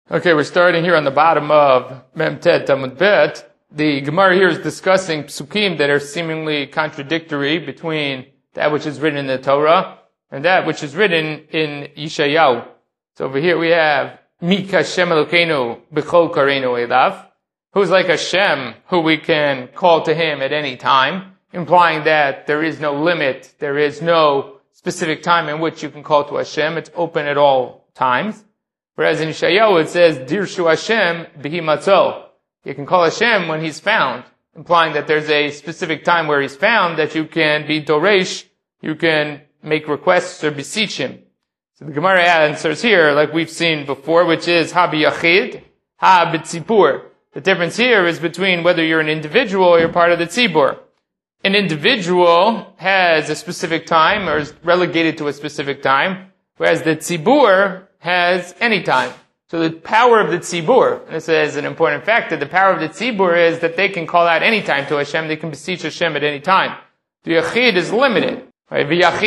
Okay, we're starting here on the bottom of Mem Tet Amud Bet. The Gemara here is discussing psukim that are seemingly contradictory between that which is written in the Torah and that which is written in Yeshayahu. So over here we have Mika Shem Elokeinu B'chol Kareinu Elav, who's like Hashem, who we can call to him at any time, implying that there is no limit, there is no specific time in which you can call to Hashem. It's open at all times. Whereas in Yeshayahu it says, Dirshu Hashem B'hi Matzo. You can call Hashem when he's found, implying that there's a specific time where he's found that you can be Doresh, you can make requests or beseech him. So the Gemara answers here, like we've seen before, which is Ha b'yachid, Ha b'tzibur. The difference here is between whether you're an individual or you're part of the tzibur. An individual has a specific time or is relegated to a specific time, whereas the tzibur has any time. So the power of the tzibur, and this is an important factor, the power of the tzibur is that they can call out any time to Hashem, they can beseech Hashem at any time. The yachid is limited. Right?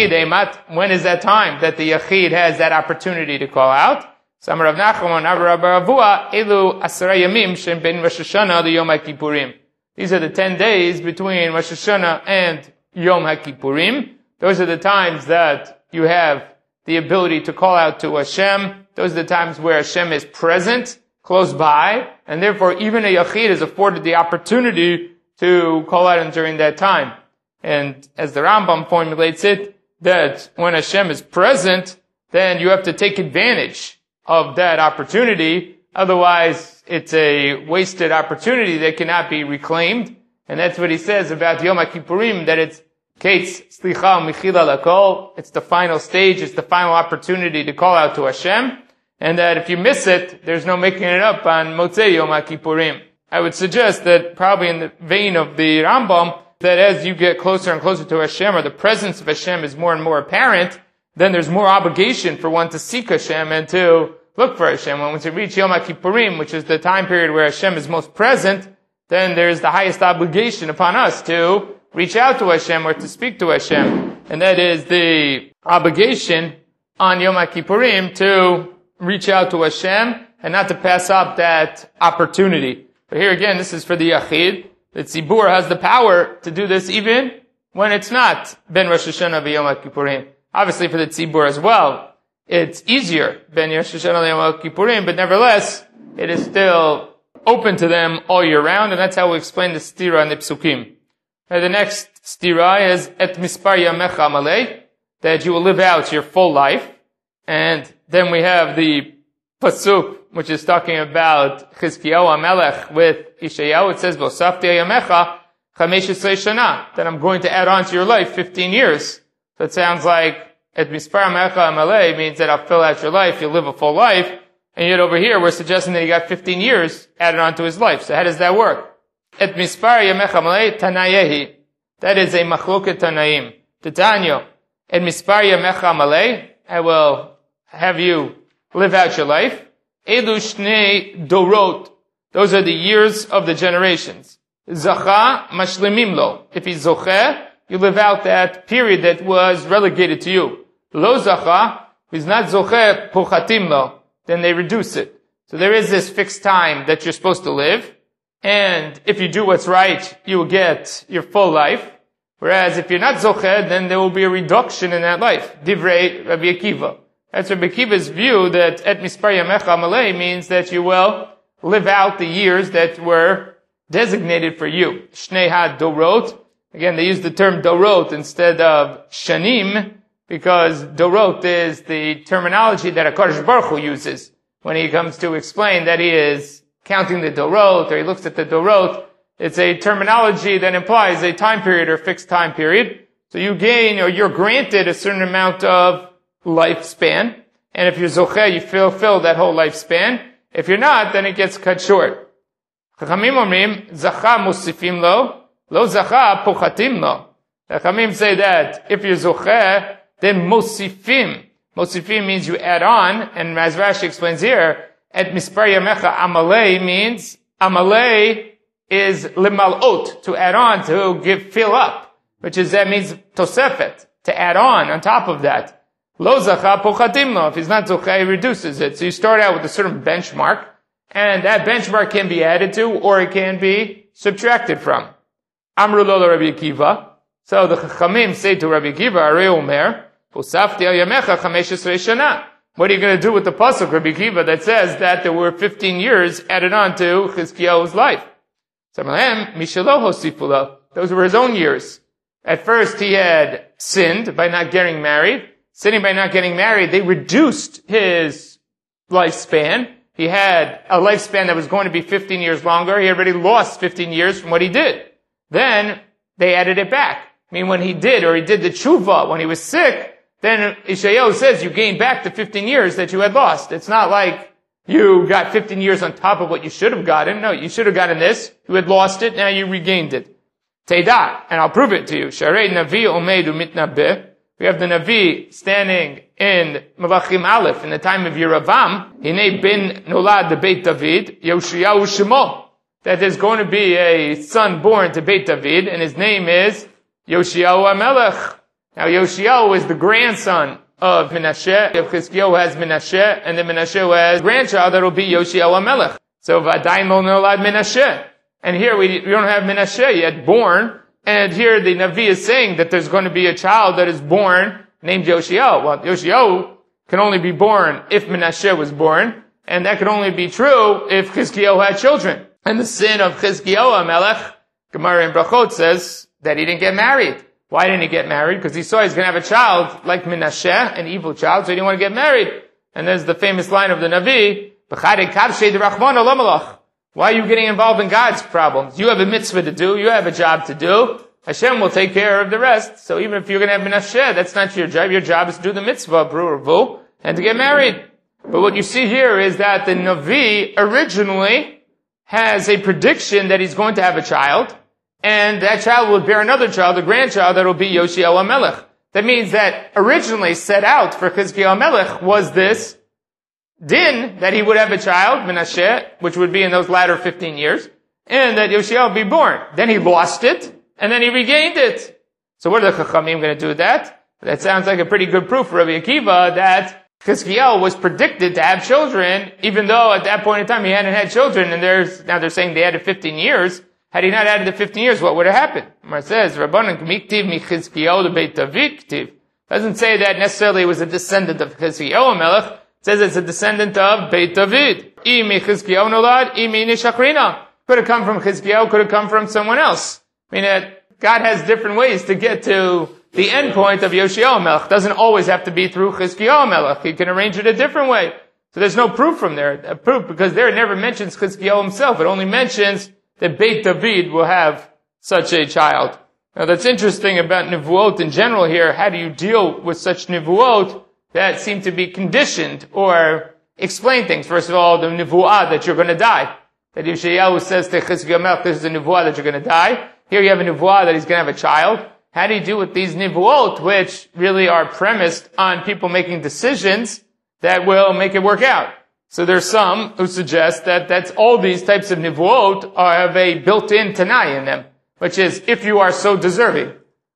When is that time that the yachid has that opportunity to call out? Samar Rav Nachman, Rav Ravua, Elu Asara Yamim Shem Ben Rosh Hashanah the Yom HaKippurim. These are the 10 days between Rosh Hashanah and Yom HaKippurim. Those are the times that you have the ability to call out to Hashem. Those are the times where Hashem is present, close by, and therefore even a yachid is afforded the opportunity to call out during that time. And as the Rambam formulates it, that when Hashem is present, then you have to take advantage of that opportunity. Otherwise, it's a wasted opportunity that cannot be reclaimed. And that's what he says about Yom HaKippurim, that it's Kates Slicha Mechila Lakol. It's the final stage, it's the final opportunity to call out to Hashem. And that if you miss it, there's no making it up on Motzei Yom HaKippurim. I would suggest that probably in the vein of the Rambam, that as you get closer and closer to Hashem, or the presence of Hashem is more and more apparent, then there's more obligation for one to seek Hashem and to look for Hashem. When we reach Yom HaKippurim, which is the time period where Hashem is most present, then there's the highest obligation upon us to reach out to Hashem or to speak to Hashem. And that is the obligation on Yom HaKippurim to reach out to Hashem and not to pass up that opportunity. But here again, this is for the Yachid. The Tzibur has the power to do this even when it's not Ben Rosh Hashanah v'Yom HaKippurim. Obviously for the Tzibur as well, it's easier Ben Rosh Hashanah v'Yom HaKippurim, but nevertheless, it is still open to them all year round, and that's how we explain the stira and the psukim. Now the next stira is Et Mispar Yamecha Amalei, that you will live out your full life. And then we have the pasuk, which is talking about Chizkiyahu HaMelech with Yeshayahu. It says, V'osafti Yamecha Chamesh Yisrei Shana, that I'm going to add on to your life 15 years. So it sounds like Et Mispar Yamecha Amalei means that I'll fill out your life, you'll live a full life. And yet over here we're suggesting that he got 15 years added on to his life. So how does that work? Et Mispar Yamecha Amalei Tanayehi. That is a machloket Tanaim. Titanya. Et Mispar Yamecha Amalei. I will have you live out your life. Elu Shnei Dorot. Those are the years of the generations. Zacha Mashlimim Lo. If he's Zocheh, you live out that period that was relegated to you. Lo Zacha, if he's not Zocheh, Pochatim Lo. Then they reduce it. So there is this fixed time that you're supposed to live. And if you do what's right, you will get your full life. Whereas if you're not Zocheh, then there will be a reduction in that life. Divrei Rabbi Akiva. That's Rabbi Akiva's view that Et Mispar Yamecha Amalei means that you will live out the years that were designated for you. Shnei Ha-Dorot. Again, they use the term Dorot instead of Shanim, because Dorot is the terminology that HaKadosh Baruch Hu uses when he comes to explain that he is counting the Dorot, or he looks at the Dorot. It's a terminology that implies a time period or fixed time period. So you gain, or you're granted a certain amount of lifespan. And if you're Zocheh, you fulfill that whole lifespan. If you're not, then it gets cut short. Chachamim omrim, Zacha musifim lo, lo Zacha pochatim lo. Chachamim say that if you're Zocheh, then Mosifim. Mosifim means you add on, and as Rashi explains here, Et Mispar Yamecha Amalei means, Amalei is Limalot, to add on, to fill up, that means Tosefet, to add on top of that. Lo zacha pochatim lo. If he's not zocheh, he reduces it. So you start out with a certain benchmark, And that benchmark can be added to, or it can be subtracted from. Amru lo Rabbi Akiva. So the Chachamim say to Rabbi Akiva, Arei Omer, Posafti al yamecha 15 shana. What are you going to do with the pasuk, Rabbi Akiva, that says that there were 15 years added on to Chizkiyahu's life? Samalahem, Mishalo hosifulo. Those were his own years. At first he had sinned by not getting married. Sinning by not getting married, they reduced his lifespan. He had a lifespan that was going to be 15 years longer. He already lost 15 years from what he did. Then they added it back. I mean, when he did the tshuva, when he was sick, then Yeshayahu says you gained back the 15 years that you had lost. It's not like you got 15 years on top of what you should have gotten. No, you should have gotten this. You had lost it, now you regained it. Teda, and I'll prove it to you. Sharei Navi Omedu Mitnabeh. We have the Navi standing in Malachim Aleph in the time of Yeravam. Hinei bin Nolad the Beit David, Yoshiyahu Shemo. That there's going to be a son born to Beit David, and his name is Yoshiyahu HaMelech. Now Yoshiyahu is the grandson of Menashe. If Chizkiyahu has Menashe, and then Menashe has a grandchild, that'll be Yoshiyahu HaMelech. So Vadayin lo Nolad Menashe. And here we don't have Menashe yet born. And here the Navi is saying that there's going to be a child that is born named Yoshiyahu. Well, Yoshiyahu can only be born if Menashe was born, and that could only be true if Chizkiyahu had children. And the sin of Chizkiyahu HaMelech, Gemara in Brachot says that he didn't get married. Why didn't he get married? Because he saw he's going to have a child like Menashe, an evil child, so he didn't want to get married. And there's the famous line of the Navi, why are you getting involved in God's problems? You have a mitzvah to do. You have a job to do. Hashem will take care of the rest. So even if you're going to have Menashe, that's not your job. Your job is to do the mitzvah, Bru'urvu, and to get married. But what you see here is that the Navi originally has a prediction that he's going to have a child, and that child will bear another child, a grandchild, that will be Yoshiyahu HaMelech. That means that originally set out for Chizkiyahu HaMelech was this din that he would have a child, Menashe, which would be in those latter 15 years, and that Yoshiyahu would be born. Then he lost it, and then he regained it. So what are the Chachamim going to do with that? That sounds like a pretty good proof for Rabbi Akiva that Chizkiyahu was predicted to have children, even though at that point in time he hadn't had children, and now they're saying they added 15 years. Had he not added the 15 years, what would have happened? It says, Rabbanan K'miktiv mi Chizkiyahu to Beit David K'tiv. Doesn't say that necessarily it was a descendant of Chizkiyahu HaMelech. It says it's a descendant of Beit David. Imi Chizkiyahu nolad, imi nishakrina. Could have come from Chizkiyahu, could have come from someone else. I mean, God has different ways to get to the end point of Yoshiyahu HaMelech. Doesn't always have to be through Chizkiyahu HaMelech. He can arrange it a different way. So there's no proof from there. Proof, because there it never mentions Chizkiyahu himself. It only mentions that Beit David will have such a child. Now that's interesting about Nivuot in general here. How do you deal with such Nivuot that seem to be conditioned or explain things? First of all, the Nivuah that you're going to die. That Yeshayahu says to Chizkiyahu HaMelech, this is a Nivuah that you're going to die. Here you have a Nivuah that he's going to have a child. How do you deal with these Nivuot, which really are premised on people making decisions that will make it work out? So there's some who suggest that that's all these types of Nivuot have a built-in Tanai in them, which is if you are so deserving,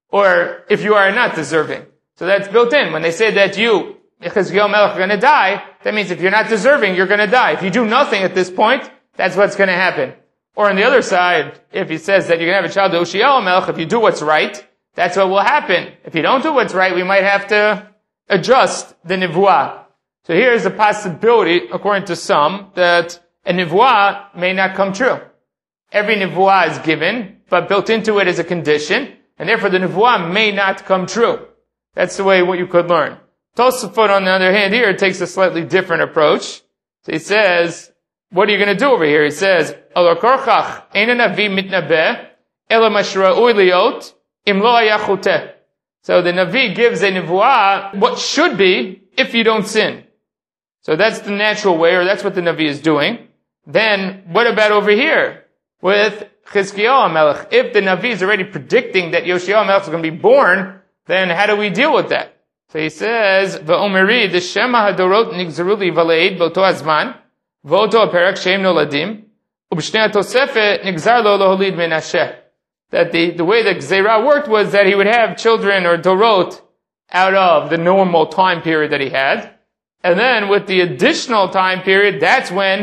or if you are not deserving. So that's built in. When they say that you, Chizkiyahu HaMelech, are going to die, that means if you're not deserving, you're going to die. If you do nothing at this point, that's what's going to happen. Or on the other side, if he says that you're going to have a child, Yoshiyahu HaMelech, if you do what's right, that's what will happen. If you don't do what's right, we might have to adjust the Nivuah. So here's a possibility, according to some, that a Nivuah may not come true. Every Nivuah is given, but built into it is a condition, and therefore the Nivuah may not come true. That's the way what you could learn. Tosafot, on the other hand, here takes a slightly different approach. So he says, what are you going to do over here? He says, Alo korchach eina navi mitnabeh ela mashra'ui liot im lo haya choteh. So the Navi gives a Nivuah what should be if you don't sin. So that's the natural way, or that's what the Navi is doing. Then, what about over here? With Chizkiyahu HaMelech. If the Navi is already predicting that Yoshiyahu HaMelech is going to be born, then how do we deal with that? So he says, V'omeri, the Shema HaDorot nigzaru li valeid b'oto hazman, v'oto aperak sheim noladim, u'b'shnei HaTosefet nigzar lo loholid Menashe. That the way that Gzeirah worked was that he would have children or Dorot out of the normal time period that he had. And then with the additional time period, that's when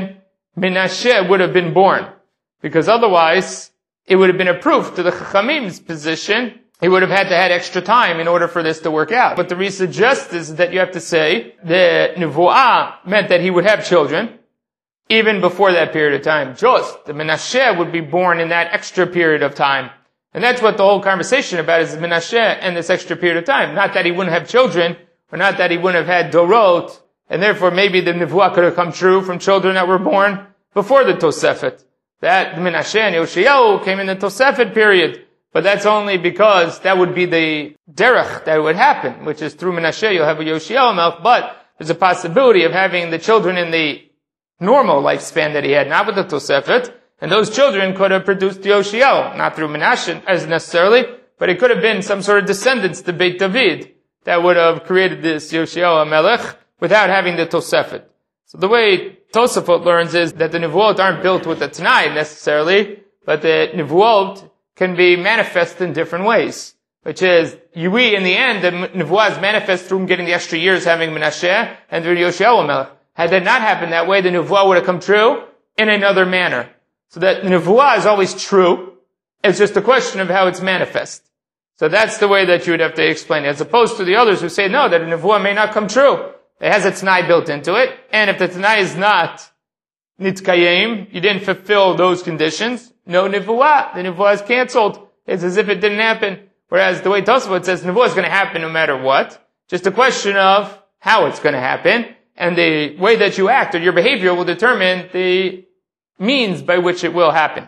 Menashe would have been born. Because otherwise, it would have been a proof to the Chachamim's position. He would have had to have extra time in order for this to work out. What the Ri suggests is that you have to say the Nevuah meant that he would have children, even before that period of time. Just the Menashe would be born in that extra period of time. And that's what the whole conversation about is Menashe and this extra period of time. Not that he wouldn't have children, or not that he wouldn't have had Dorot, and therefore maybe the Nevuah could have come true from children that were born before the Tosefet. That Menashe and Yoshiyahu came in the Tosefet period. But that's only because that would be the derech that would happen, which is through Menashe you'll have a Yoshiyahu Melech, but there's a possibility of having the children in the normal lifespan that he had, not with the Tosefet, and those children could have produced Yoshiyahu, not through Menashe as necessarily, but it could have been some sort of descendants to Beit David that would have created this Yoshiyahu Melech without having the Tosefet. So the way Tosafot learns is that the Nevuot aren't built with the Tanai necessarily, but the Nevuot can be manifest in different ways. Which is, we in the end, the Nevuah is manifest through getting the extra years having Menashe and through Yoshiyahu Melech. Had that not happened that way, the Nevuah would have come true in another manner. So that Nevuah is always true. It's just a question of how it's manifest. So that's the way that you would have to explain it. As opposed to the others who say, no, that a Nevuah may not come true. It has a Tanai built into it. And if the Tanai is not Nitkayim, you didn't fulfill those conditions, no Nevuah. The Nevuah is canceled. It's as if it didn't happen. Whereas the way Tosafot says, Nevuah is going to happen no matter what. Just a question of how it's going to happen. And the way that you act or your behavior will determine the means by which it will happen.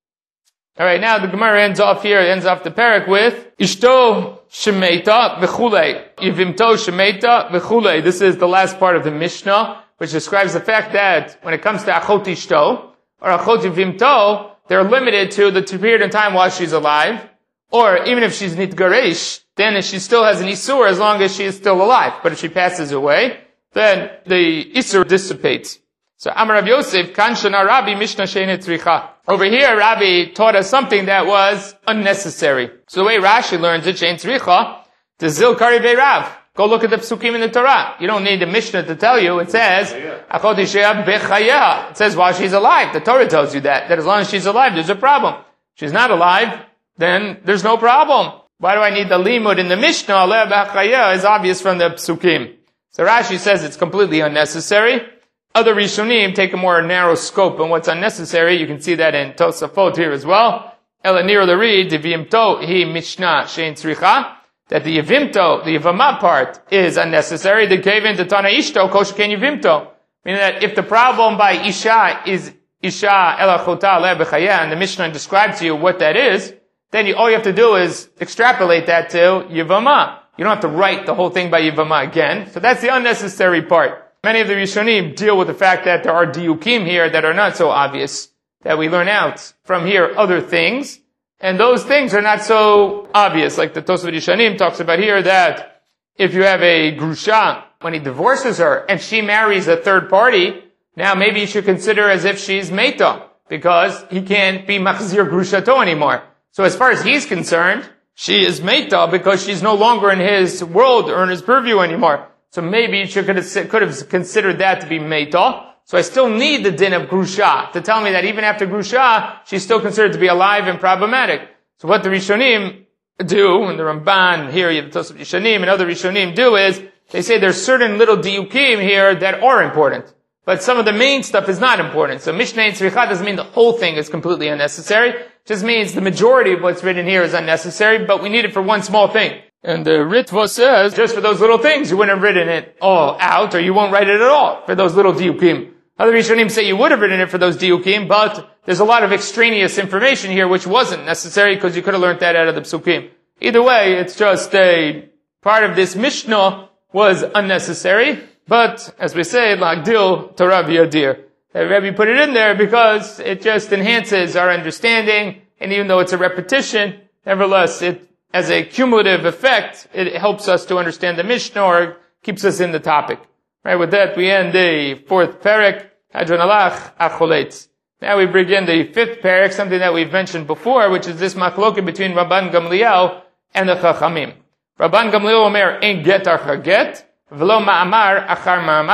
Alright, now the Gemara ends off the parak with Ishto Shemeita V'chulei. Yivimto Shemeita V'chulei. This is the last part of the Mishnah, which describes the fact that when it comes to Achot Ishto, or Achot Yivimto, they're limited to the period of time while she's alive, or even if she's Nitgaresh, then she still has an Isur as long as she is still alive. But if she passes away, then the Isur dissipates. So Amar Rav Yosef, Kanshana Rabbi Mishnah She'enet Tzricha. Over here, Rabbi taught us something that was unnecessary. So the way Rashi learns it, She'enet Tzricha, to Zil Kari Beirav. Go look at the Psukim in the Torah. You don't need the Mishnah to tell you. It says, Achot Isheya Bechaya. It says while she's alive. The Torah tells you that as long as she's alive, there's a problem. If she's not alive, then there's no problem. Why do I need the limud in the Mishnah? Aleh Bechaya is obvious from the Psukim. So Rashi says it's completely unnecessary. Other Rishonim take a more narrow scope on what's unnecessary. You can see that in Tosafot here as well. Elanir Lari, Divimto, Hi Mishnah, Shein Tzricha, that the Yivimto, the Yivama part, is unnecessary. The Kevin, the Tana Ishto, Koshken Yivimto. Meaning that if the problem by Isha is Isha Elachota Le Bechaya, and the Mishnah describes to you what that is, then all you have to do is extrapolate that to Yivama. You don't have to write the whole thing by Yivama again. So that's the unnecessary part. Many of the Rishonim deal with the fact that there are diukim here that are not so obvious, that we learn out from here other things, and those things are not so obvious. Like the Tosafot Rishonim talks about here that if you have a grusha, when he divorces her, and she marries a third party, now maybe you should consider as if she's meita, because he can't be machzir grushato anymore. So as far as he's concerned, she is meita because she's no longer in his world or in his purview anymore. So maybe you could have considered that to be meita. So I still need the din of grusha to tell me that even after grusha, she's still considered to be alive and problematic. So what the Rishonim do, and the Ramban here, you have the Tosafot Rishonim, and other Rishonim do is, they say there's certain little diukim here that are important. But some of the main stuff is not important. So Mishnah and Tzricha doesn't mean the whole thing is completely unnecessary. It just means the majority of what's written here is unnecessary, but we need it for one small thing. And the Ritva says, just for those little things, you wouldn't have written it all out, or you won't write it at all for those little diukim. Other Rishonim say you would have written it for those diukim, but there's a lot of extraneous information here which wasn't necessary because you could have learned that out of the psukim. Either way, it's just a part of this Mishnah was unnecessary, but as we say, Lagdil Torah V'Yadir. Rabbi put it in there because it just enhances our understanding, and even though it's a repetition, nevertheless, it, as a cumulative effect, it helps us to understand the Mishnah or keeps us in the topic. Right, with that, we end the fourth parak, Hadron Alach Acholetz. Now we begin the fifth parak, something that we've mentioned before, which is this machloket between Rabban Gamliel and the Chachamim. Rabban Gamliel Omer, Ein get archa get, v'lo ma'amar achar ma'amar,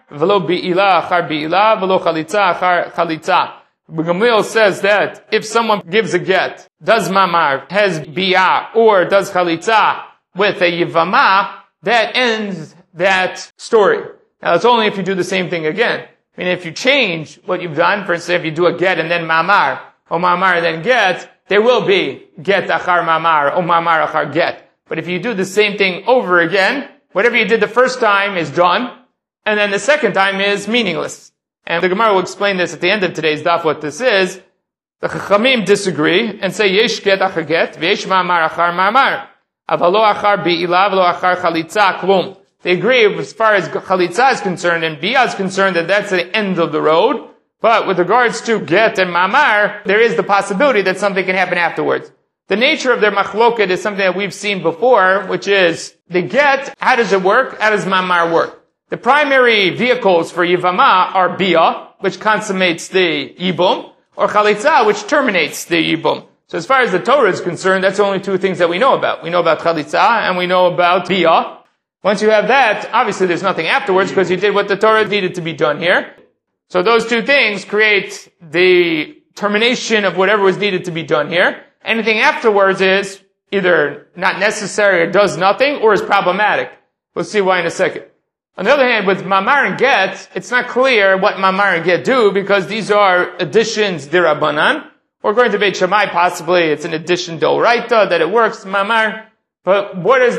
velo bi'ila achar bi'ila, velo chalitza achar chalitza. Gamliel says that if someone gives a get, does mamar, has bi'ah, or does chalitza with a yivama, that ends that story. Now it's only if you do the same thing again. I mean, if you change what you've done, for instance, if you do a get and then mamar, or mamar and then get, there will be get achar mamar, or mamar achar get. But if you do the same thing over again, whatever you did the first time is done, and then the second time is meaningless. And the Gemara will explain this at the end of today's daf, what this is. The Chachamim disagree and say, yesh get achar get, v'yesh mamar achar mamar. Avalo achar bi'ila, avalo achar chalitza, klum. They agree as far as chalitza is concerned and bi'ah is concerned that that's the end of the road. But with regards to get and mamar, there is the possibility that something can happen afterwards. The nature of their machloket is something that we've seen before, which is the get, how does it work? How does mamar work? The primary vehicles for yivama are bi'ah, which consummates the yibum, or chalitza, which terminates the yibum. So as far as the Torah is concerned, that's the only two things that we know about. We know about chalitza and we know about bi'ah. Once you have that, obviously there's nothing afterwards because you did what the Torah needed to be done here. So those two things create the termination of whatever was needed to be done here. Anything afterwards is either not necessary or does nothing or is problematic. We'll see why in a second. On the other hand, with mamar and get, it's not clear what mamar and get do because these are additions dirabanan. Or according to Beit Shammai, possibly it's an addition d'oraita that it works, mamar. But what is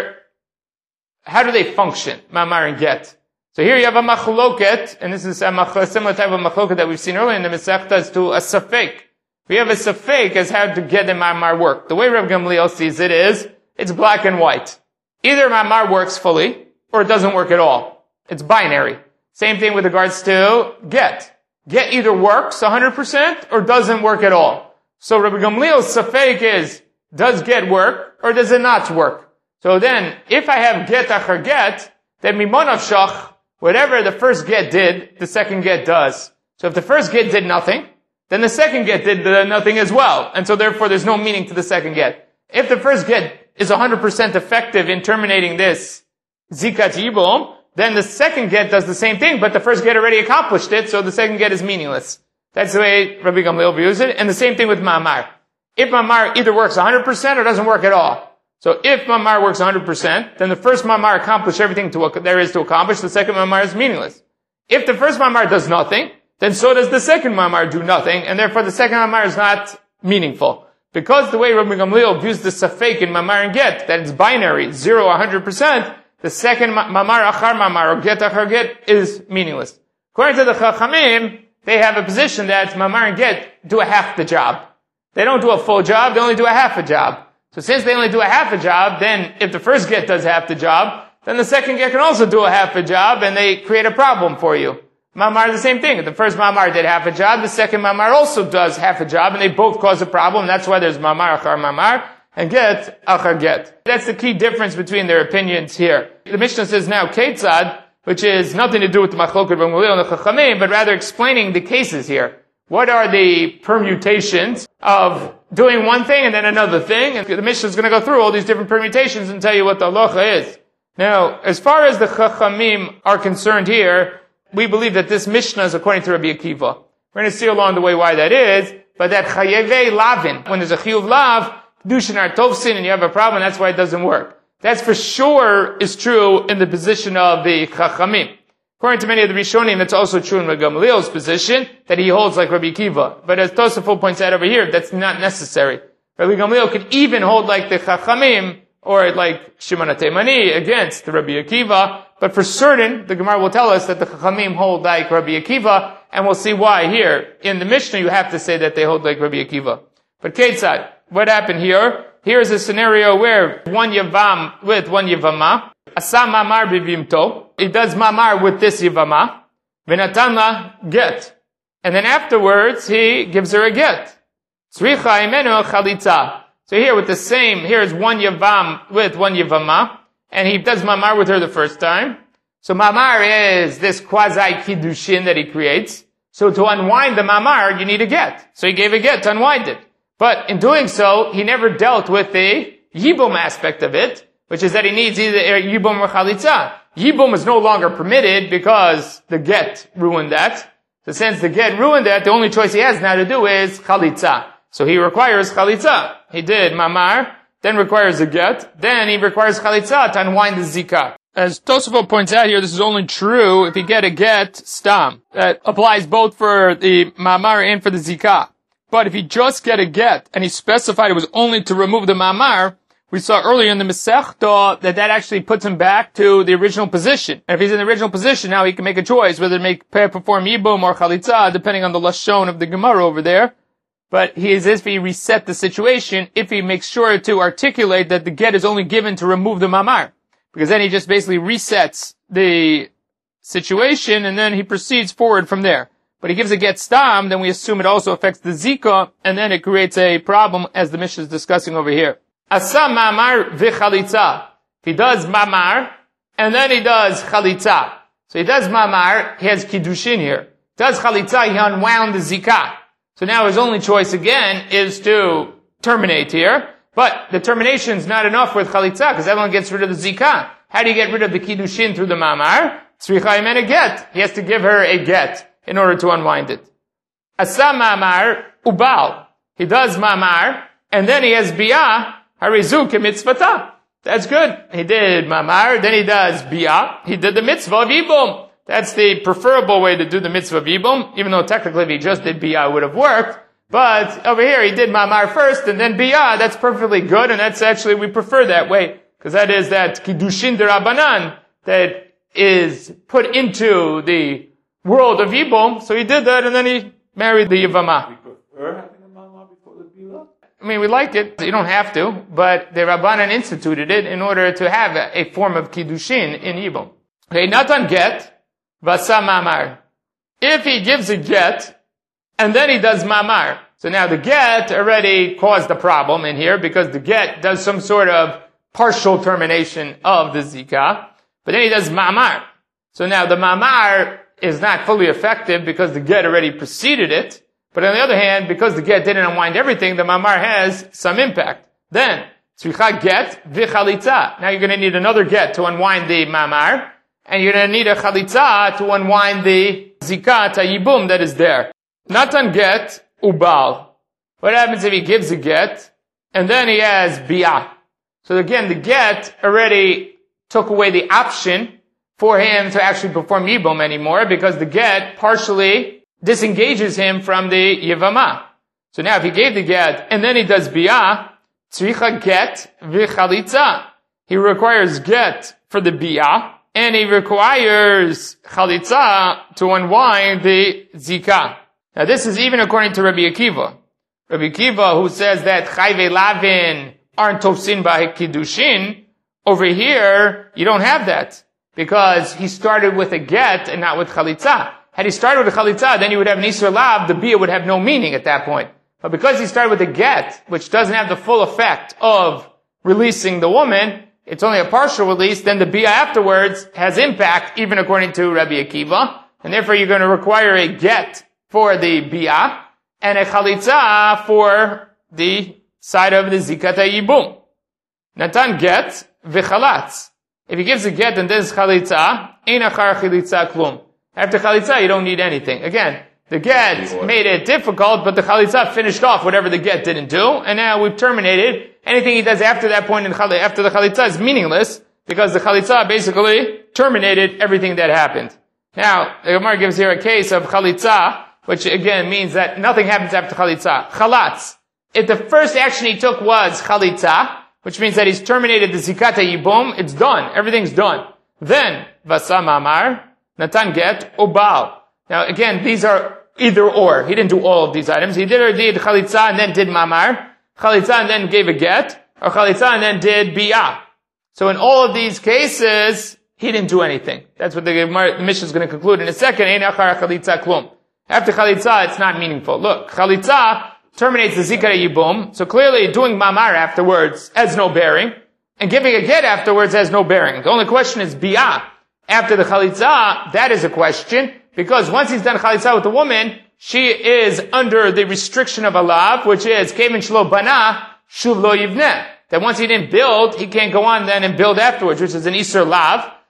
how do they function, mamar and get? So here you have a machloket, and this is a similar type of machloket that we've seen earlier in the Masechta as to a safek. We have a safek as how to get the mamar work. The way Rav Gamliel sees it is, it's black and white. Either mamar works fully, or it doesn't work at all. It's binary. Same thing with regards to get. Get either works 100% or doesn't work at all. So Rabbi Gamliel's safek is, does get work or does it not work? So then, if I have get achar get, then mimonav shach, whatever the first get did, the second get does. So if the first get did nothing, then the second get did nothing as well. And so therefore there's no meaning to the second get. If the first get is 100% effective in terminating this zikat yibum, then the second get does the same thing, but the first get already accomplished it, so the second get is meaningless. That's the way Rabbi Gamliel views it. And the same thing with mamar. If mamar either works 100% or doesn't work at all. So if mamar works 100%, then the first mamar accomplished everything there is to accomplish, the second mamar is meaningless. If the first mamar does nothing, then so does the second mamar do nothing, and therefore the second mamar is not meaningful. Because the way Rabbi Gamliel views the safek in mamar and get, that it's binary, 0, 100%, the second mamar achar mamar, or get achar get, is meaningless. According to the Chachamim, they have a position that mamar and get do a half the job. They don't do a full job, they only do a half a job. So since they only do a half a job, then if the first get does half the job, then the second get can also do a half a job, and they create a problem for you. Mamar, the same thing. If the first mamar did half a job, the second mamar also does half a job, and they both cause a problem. That's why there's mamar achar mamar, and get achar get. That's the key difference between their opinions here. The Mishnah says now ketzad, which is nothing to do with the machloket Rabbi Gamliel and the Chachamim, but rather explaining the cases here. What are the permutations of doing one thing and then another thing? And the Mishnah is going to go through all these different permutations and tell you what the halacha is. Now, as far as the Chachamim are concerned here, we believe that this Mishnah is according to Rabbi Akiva. We're going to see along the way why that is, but that chayevei lavin, when there's a chiyuv lav, kedushin ar tovsin, and you have a problem, that's why it doesn't work. That's for sure is true in the position of the Chachamim. According to many of the Rishonim, that's also true in Rabbi Gamliel's position, that he holds like Rabbi Akiva. But as Tosafot points out over here, that's not necessary. Rabbi Gamliel could even hold like the Chachamim, or like Shimon HaTeimani against the Rabbi Akiva. But for certain, the Gemara will tell us that the Chachamim hold like Rabbi Akiva, and we'll see why here. In the Mishnah, you have to say that they hold like Rabbi Akiva. But Ketzad, what happened here? Here's a scenario where one Yavam with one Yavama, Asa mamar bivimto. He does mamar with this yivama. V'natana get. And then afterwards, he gives her a get. Tzricha imenu chalitza. So here with the same, here's one yavam with one yivama. And he does mamar with her the first time. So mamar is this quasi-kiddushin that he creates. So to unwind the mamar, you need a get. So he gave a get to unwind it. But in doing so, he never dealt with the yibum aspect of it, which is that he needs either yibum or chalitza. Yibum is no longer permitted because the get ruined that. So since the get ruined that, the only choice he has now to do is chalitza. So he requires chalitza. He did mamar, then requires a get, then he requires chalitza to unwind the zikah. As Tosafot points out here, this is only true if you get a get stam. That applies both for the mamar and for the zikah. But if you just get a get, and he specified it was only to remove the mamar, we saw earlier in the Masechta that actually puts him back to the original position. And if he's in the original position, now he can make a choice whether to perform Yibum or Chalitza, depending on the Lashon of the Gemara over there. But he is if he reset the situation, if he makes sure to articulate that the get is only given to remove the mamar. Because then he just basically resets the situation and then he proceeds forward from there. But he gives a get stam, then we assume it also affects the zikah, and then it creates a problem as the Mishnah is discussing over here. Asa mamar v'chalitza. If he does mamar, and then he does chalitza. So he does mamar, he has kiddushin here. Does chalitza, he unwound the zikah. So now his only choice again is to terminate here. But the termination is not enough with chalitza, because everyone gets rid of the zikah. How do you get rid of the kiddushin through the mamar? Tzricha yemena get. He has to give her a get in order to unwind it. Asa mamar ubal. He does mamar, and then he has biyah. Harizu mitzvata. That's good. He did mamar, then he does biyah. He did the mitzvah of Yibum. That's the preferable way to do the mitzvah of Yibum, even though technically if he just did biyah it would have worked. But over here he did mamar first and then biyah. That's perfectly good, and that's actually, we prefer that way, because that is that kiddushin derabanan that is put into the world of Yibum. So he did that and then he married the Yivama. I mean, we like it. You don't have to, but the Rabbanan instituted it in order to have a form of kiddushin in Yibum. Okay, Natan get, vasa mamar. If he gives a get, and then he does mamar. So now the get already caused the problem in here, because the get does some sort of partial termination of the zikah, but then he does mamar. So now the mamar is not fully effective because the get already preceded it. But on the other hand, because the get didn't unwind everything, the mamar has some impact. Then, tzricha get v'chalitza. Now you're going to need another get to unwind the mamar, and you're going to need a chalitza to unwind the zikat yibum that is there. Natan get ubal. What happens if he gives a get, and then he has biyah? So again, the get already took away the option for him to actually perform yibum anymore, because the get partially disengages him from the Yevama. So now if he gave the get, and then he does biyah, tzricha get v'chalitza. He requires get for the biyah, and he requires chalitza to unwind the zikah. Now this is even according to Rabbi Akiva. Rabbi Akiva, who says that chayve lavin aren't tofsin b'kiddushin, over here, you don't have that, because he started with a get and not with chalitza. Had he started with a chalitza, then you would have an Isur Lav, the biyah would have no meaning at that point. But because he started with a get, which doesn't have the full effect of releasing the woman, it's only a partial release, then the biyah afterwards has impact, even according to Rabbi Akiva, and therefore you're going to require a get for the biyah, and a chalitza for the side of the zikat yibum. Natan get, v'chalatz. If he gives a get and then chalitza, ein achar chalitza klum. After chalitza, you don't need anything. Again, the get made it difficult, but the chalitza finished off whatever the get didn't do, and now we've terminated. Anything he does after that point after the chalitza is meaningless, because the chalitza basically terminated everything that happened. Now, the Gemara gives here a case of chalitza, which again means that nothing happens after chalitza. Chalatz. If the first action he took was chalitza, which means that he's terminated the zikat yibum, it's done. Everything's done. Then, vasa mamar, Natan get, ubal. Now again, these are either or. He didn't do all of these items. He did chalitza and then did mamar, chalitza and then gave a get, or chalitza and then did biyah. So in all of these cases, he didn't do anything. That's what the Mishnah is going to conclude in a second. Ein achar chalitza klum. After chalitza, it's not meaningful. Look, chalitza terminates the zikar yibum, so clearly doing mamar afterwards has no bearing, and giving a get afterwards has no bearing. The only question is biyah. After the chalitza, that is a question, because once he's done chalitza with the woman, she is under the restriction of a lav, which is kevin shlo bana, shuv lo yivneh. That once he didn't build, he can't go on then and build afterwards, which is an Isur Lav.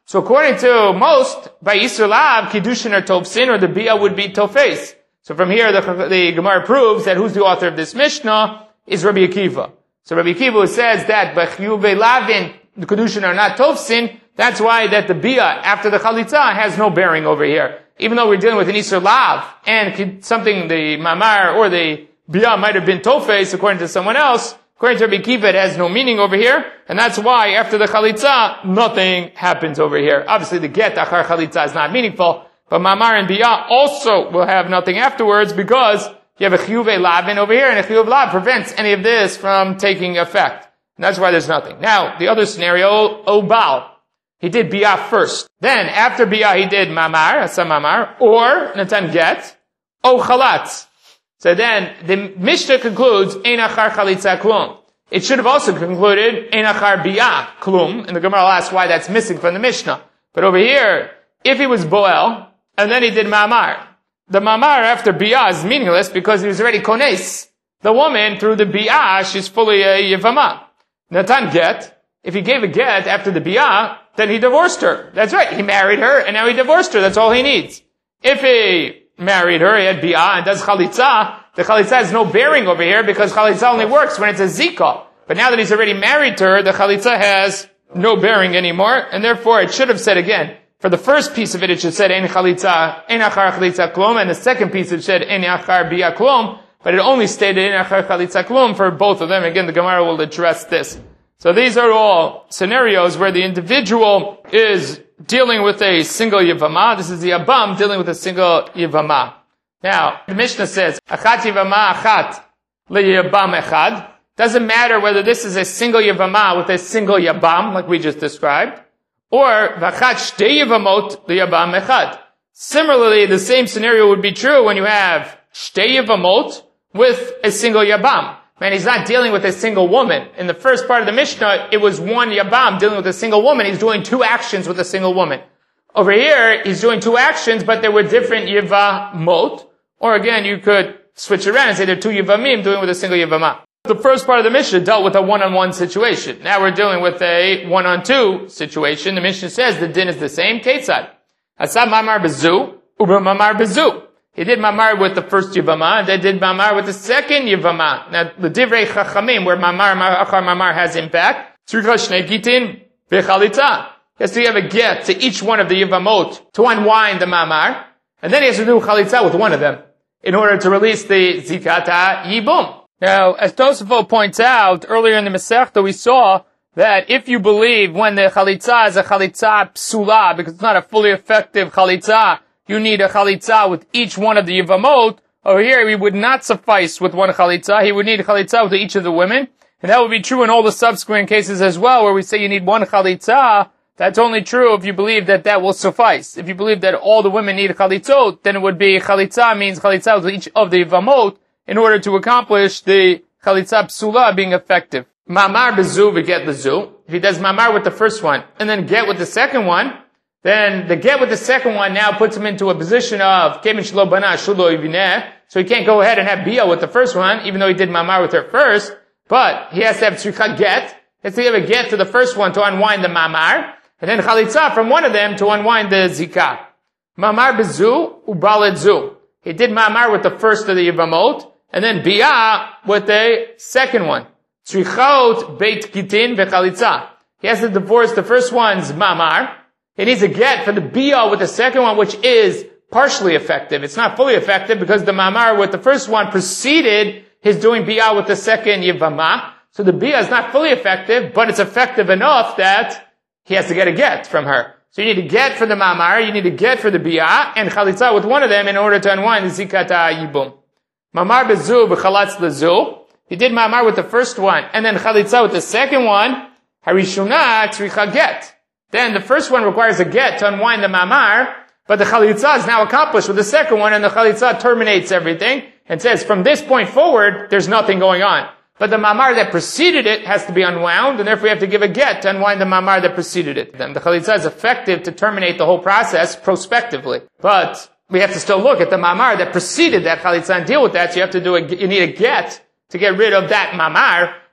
So according to most, by Isur Lav, Kiddushin or Tofsin, or the Bia would be Tofes. So from here, the Gemara proves that who's the author of this Mishnah is Rabbi Akiva. So Rabbi Akiva says that by Chiyuvei Lavin, the Kiddushin are not Tofsin, that's why that the Bia, after the Chalitza, has no bearing over here. Even though we're dealing with an Isur Lav, and something the Mamar or the Bia might have been Tofes, according to someone else, according to Rabbi Akiva, it has no meaning over here, and that's why after the Chalitza, nothing happens over here. Obviously the Get Achar Chalitza is not meaningful, but Mamar and Bia also will have nothing afterwards because you have a Chiyuvei Lavin over here, and a Chiyuv Lav prevents any of this from taking effect. And that's why there's nothing. Now, the other scenario, Obal. He did Bia first. Then, after Bia, he did Mamar, Asa Mamar, or Natan Get, O Chalatz. So then, the Mishnah concludes, Ein Achar Chalitza Klum. It should have also concluded, Ein Achar Bia Klum, and the Gemara will ask why that's missing from the Mishnah. But over here, if he was Boel, and then he did Mamar, the Mamar after Bia is meaningless because he was already Kones. The woman, through the Bia, she's fully a Yevama. Natan Get, if he gave a get after the Bia, then he divorced her. That's right, he married her, and now he divorced her, that's all he needs. If he married her, he had Bia, and does Chalitza, the Chalitza has no bearing over here, because Chalitza only works when it's a Zika. But now that he's already married to her, the Chalitza has no bearing anymore, and therefore it should have said again, for the first piece of it, it should have said, Ein Chalitza, Ein Achar Chalitza Klum, and the second piece it said, Ein Achar Bia Klum, but it only stated Ein Achar Chalitza Klum for both of them. Again, the Gemara will address this. So these are all scenarios where the individual is dealing with a single Yevama. This is the Abam dealing with a single Yevama. Now, the Mishnah says, Achat Yevama Achat LeYabam Echad. Doesn't matter whether this is a single Yevama with a single Yabam, like we just described, or Vachat Shtei Yevamot LeYabam Echad. Similarly, the same scenario would be true when you have Shtei Yevamot with a single Yabam. Man, he's not dealing with a single woman. In the first part of the Mishnah, it was one Yabam dealing with a single woman. He's doing two actions with a single woman. Over here, he's doing two actions, but there were different Yevamot. Or again, you could switch around and say there are two Yevamim doing with a single Yevama. The first part of the Mishnah dealt with a one-on-one situation. Now we're dealing with a one-on-two situation. The Mishnah says the din is the same. Ketzad. Asab Mamar Bezu, Uber Mamar Bezu. He did Mamar with the first Yevama, and they did Mamar with the second Yevama. Now, the Divrei Chachamim, where Mamar, Achar Mamar has impact, Tzricha Shnei Gitin Bechalitza. He has to have a get to each one of the Yevamot to unwind the Mamar, and then he has to do Chalitza with one of them, in order to release the Zikata Yibum. Now, as Tosafot points out, earlier in the Masechta, we saw that if you believe when the Chalitza is a Chalitza Psula, because it's not a fully effective Chalitza, you need a Chalitza with each one of the Yevamot. Over here, he would not suffice with one Chalitza. He would need a Chalitza with each of the women. And that would be true in all the subsequent cases as well, where we say you need one Chalitza. That's only true if you believe that that will suffice. If you believe that all the women need a Chalitzot, then it would be Chalitza means Chalitza with each of the Yevamot in order to accomplish the Chalitza Psula being effective. Mamar Bezu, we get Bezu. If he does Mamar with the first one, and then get with the second one, then the get with the second one now puts him into a position of Kemin Shlo Bana Shulo Yivineh. So he can't go ahead and have Bia with the first one, even though he did Mamar with her first. But he has to have Tzricha get. He has to have a get to the first one to unwind the Mamar. And then Chalitza from one of them to unwind the Zikah. Mamar Bezu, Ubalet Zu. He did Mamar with the first of the Yevamot, and then Bia with the second one. Tzrichot Beit Gitin Vechalitza. He has to divorce the first one's Mamar. He needs a get for the Bia with the second one, which is partially effective. It's not fully effective because the Mamar with the first one preceded his doing Bia with the second Yevama. So the Bia is not fully effective, but it's effective enough that he has to get a get from her. So you need a get for the Mamar, you need a get for the Bia, and Chalitza with one of them in order to unwind the Zikata Yibum. Mamar Bezu B'chalatz Lezu. He did Mamar with the first one, and then Chalitza with the second one. Harishuna Tzricha Get. Then the first one requires a get to unwind the Mamar, but the Chalitza is now accomplished with the second one, and the Chalitza terminates everything, and says from this point forward, there's nothing going on. But the Mamar that preceded it has to be unwound, and therefore we have to give a get to unwind the Mamar that preceded it. Then the Chalitza is effective to terminate the whole process prospectively. But we have to still look at the Mamar that preceded that Chalitza and deal with that, so you have to you need a get to get rid of that Mamar,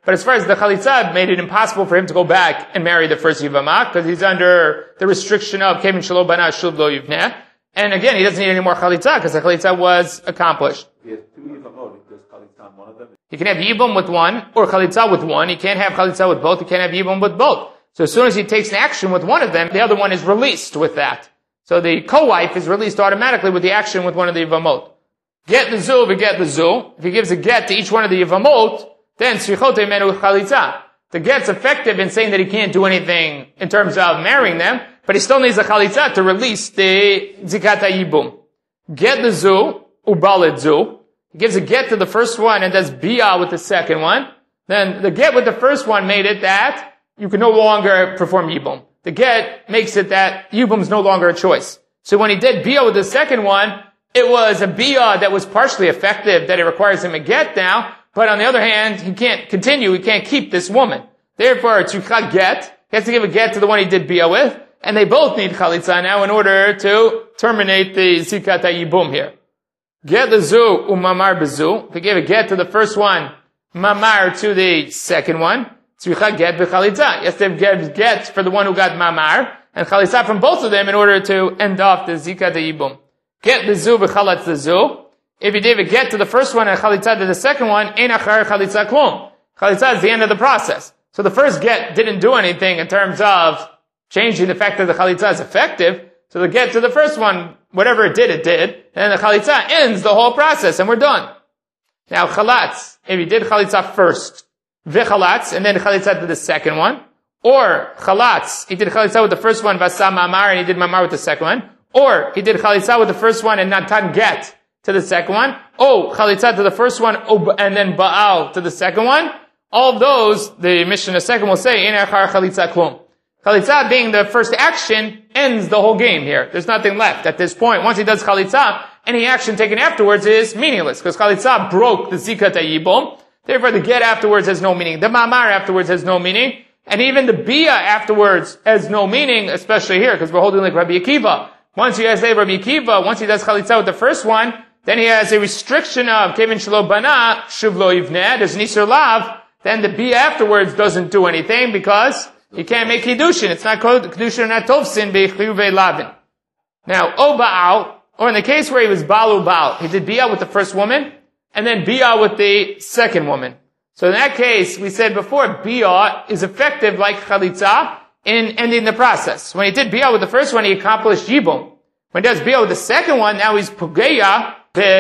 But as far as the chalitza, made it impossible for him to go back and marry the first yivama, because he's under the restriction of kevin shelo bana shuv lo yivneh. And again, he doesn't need any more chalitza, because the chalitza was accomplished. He has two yivamot. He does chalitza on one of them. He can have yibum with one, or chalitza with one. He can't have chalitza with both. He can't have yibum with both. So as soon as he takes an action with one of them, the other one is released with that. So the co-wife is released automatically with the action with one of the yivamot. Get the zu, get the zu. If he gives a get to each one of the yivamot, then srichote menu chalitza. The get's effective in saying that he can't do anything in terms of marrying them, but he still needs a chalitza to release the zikat yibum. Get the zu, ubalet zu. He gives a get to the first one and does biyah with the second one. Then the get with the first one made it that you can no longer perform yibum. The get makes it that yibum is no longer a choice. So when he did biyah with the second one, it was a biyah that was partially effective, that it requires him a get now, but on the other hand, he can't continue, he can't keep this woman. Therefore, tzricha get, he has to give a get to the one he did biyah with, and they both need chalitza now in order to terminate the zikat yibum here. Get the zu, umamar bezu. If he gave a get to the first one, mamar to the second one, tzricha get b'chalitza. He has to give get for the one who got mamar, and chalitza from both of them in order to end off the zikat yibum. Get the zu b'chalatz the zu. If he gave a get to the first one and chalitza to the second one, ein achar chalitza klum. Chalitza is the end of the process. So the first get didn't do anything in terms of changing the fact that the chalitza is effective. So the get to the first one, whatever it did, and the chalitza ends the whole process, and we're done. Now chalatz, if he did chalitza first, v'chalatz, and then chalitza to the second one, or chalatz, he did chalitza with the first one, vasa mamar, and he did mamar with the second one, or he did chalitza with the first one and natan get to the second one, chalitza to the first one, and then ba'al to the second one. All of those, the Mishnah second will say, in achar chalitza klum. Chalitza being the first action ends the whole game here. There's nothing left at this point. Once he does chalitza, any action taken afterwards is meaningless, because chalitza broke the zikat yibum. Therefore the get afterwards has no meaning. The mamar afterwards has no meaning. And even the biyah afterwards has no meaning, especially here, because we're holding like Rabbi Akiva. Once you say Rabbi Akiva, once he does chalitza with the first one, then he has a restriction of kevin shelo bana shuv lo yivneh. There's an isur lav. Then the biyah afterwards doesn't do anything because you can't make kiddushin. It's not called kiddushin, not tovsin b'chiyuvei lavin. Now, o ba'al, or in the case where he was baal u'baal, he did biyah with the first woman and then biyah with the second woman. So in that case, we said before, biyah is effective like chalitza in ending the process. When he did biyah with the first one, he accomplished yibum. When he does biyah with the second one, now he's pugeya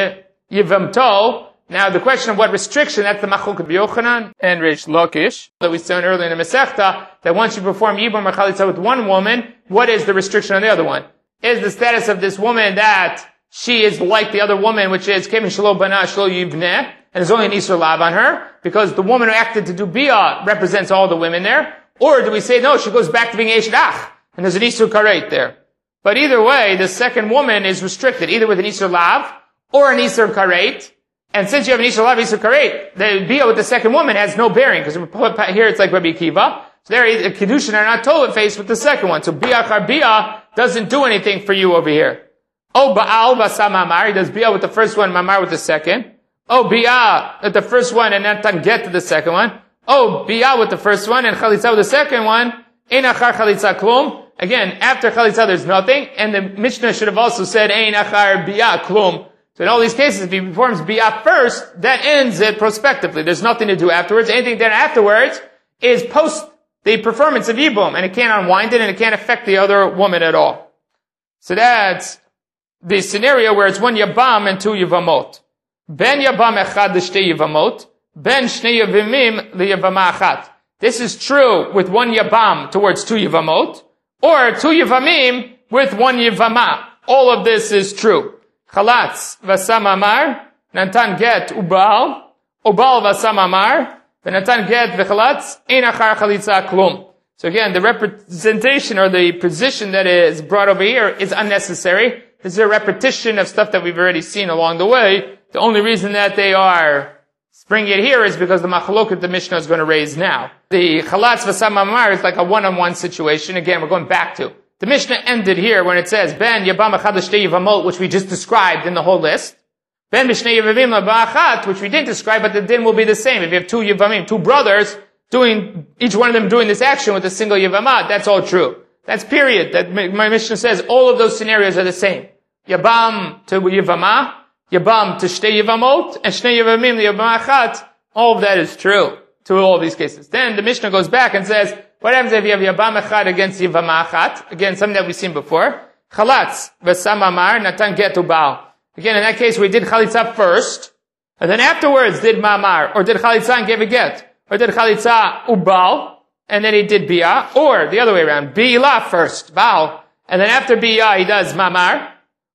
yivamto. Now the question of what restriction, that's the Machlok of Yochanan and Reish Lakish that we saw earlier in the Masechta, that once you perform yibum or chalitza with one woman, what is the restriction on the other one? Is the status of this woman that she is like the other woman, which is kevin shelo bana shelo yivneh, and there's only an isur lav on her, because the woman who acted to do biyah represents all the women there? Or do we say, no, she goes back to being eshdach, and there's an isur karet there? But either way, the second woman is restricted, either with an isur lav, or an isur karet. And since you have an isur lav, isur karet, the biyah with the second woman has no bearing, because here it's like Rabbi Akiva. So there, a kiddushin are not tova faced with the second one. So biyah char biyah doesn't do anything for you over here. O ba'al v'asa mamar, he does biyah with the first one, mamar with the second. O biyah with the first one and natan get to the second one. O biyah with the first one and chalitza with the second one. Ein achar chalitza klum. Again, after chalitza there's nothing, and the Mishnah should have also said ein achar biyah klum. So in all these cases, if he performs biyah first, that ends it prospectively. There's nothing to do afterwards. Anything done afterwards is post the performance of yibum, and it can't unwind it, and it can't affect the other woman at all. So that's the scenario where it's one yabam and two yavamot. Ben yabam echad l'shtei yavamot, ben shnei yavimim liyavama achat. This is true with one yabam towards two yavamot, or two yavamim with one yavama. All of this is true. Chalatz v'samamar, natan get ubal, ubal v'samamar, v'natan get v'chalatz, ein achar chalitza klum. So again, the representation or the position that is brought over here is unnecessary. This is a repetition of stuff that we've already seen along the way. The only reason that they are bringing it here is because the machloket the Mishnah is going to raise now. The chalatz v'samamar is like a one-on-one situation. Again, we're going back to. The Mishnah ended here when it says, Ben yabam echad l'shtei yavamot, which we just described in the whole list. Ben b'shnei yevamim laba'achat, which we didn't describe, but the din will be the same. If you have two yevamim, two brothers, each one of them doing this action with a single yevamah, that's all true. That's period. That my Mishnah says all of those scenarios are the same. Yabam to yevamah, Yabam to shtei yevamot, and shnei yevamim liyevamah. All of that is true to all of these cases. Then the Mishnah goes back and says, what happens if you have Yabam Echad against Yevamah Achat? Again, something that we've seen before. Chalatz v'sam amar natan get ubal. Again, in that case, we did chalitza first, and then afterwards did mamar, or did chalitza and gave a get, or did chalitza ubal, and then he did biyah, or the other way around, biyah first, bal, and then after biyah he does mamar,